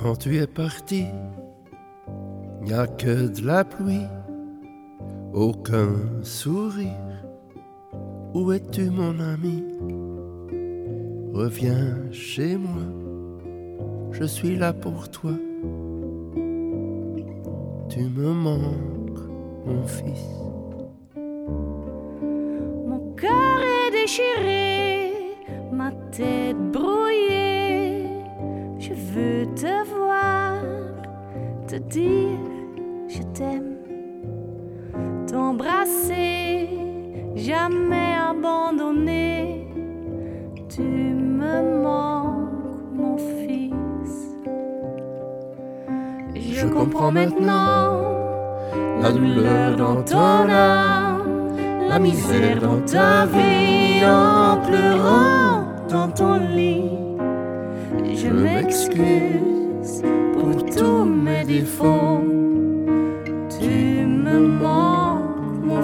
Quand tu es parti, il n'y a que de la pluie, aucun sourire. Où es-tu mon ami? Reviens chez moi, je suis là pour toi. Tu me manques, mon fils. Mon cœur est déchiré, ma tête brouillée. Je veux te voir, te dire je t'aime, t'embrasser, jamais abandonné. Tu me manques, mon fils. Je comprends maintenant la douleur dans ton âme, la misère dans ta vie, en pleurant dans ton lit. Je m'excuse pour tous mes défauts. Tu me manques, mon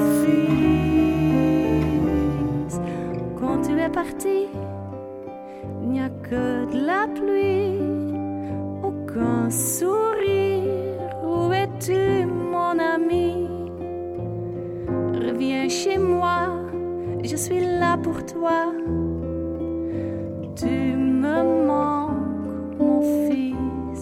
fils. Quand tu es parti, il n'y a que de la pluie, aucun sourire. Où es-tu, mon ami? Reviens chez moi, je suis là pour toi. Tu me manques, mon fils.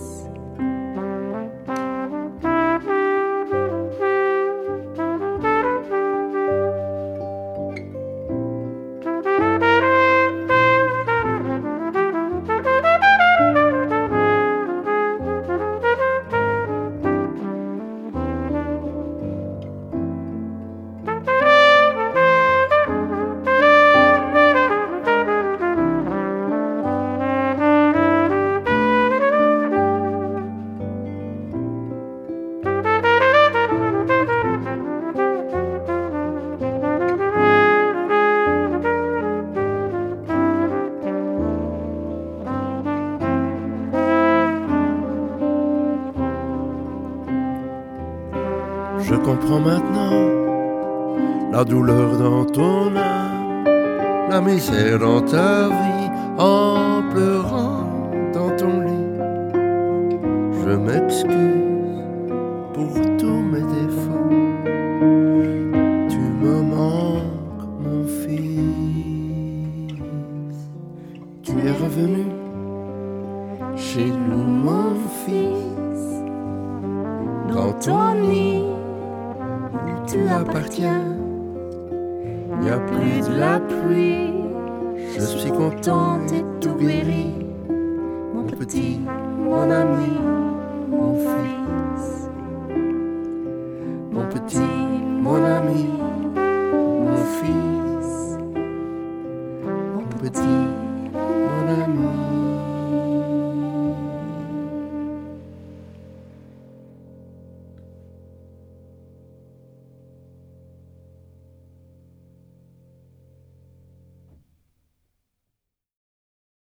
Je comprends maintenant la douleur dans ton âme, la misère dans ta vie, en pleurant dans ton lit. Je m'excuse pour tous mes défauts. Tu me manques, mon fils. Tu es revenu chez nous, mon fils, dans ton lit. Tu appartiens, il n'y a plus de la pluie. Je suis contente et tout guéri. Mon petit, mon ami, mon fils. Mon petit, mon ami.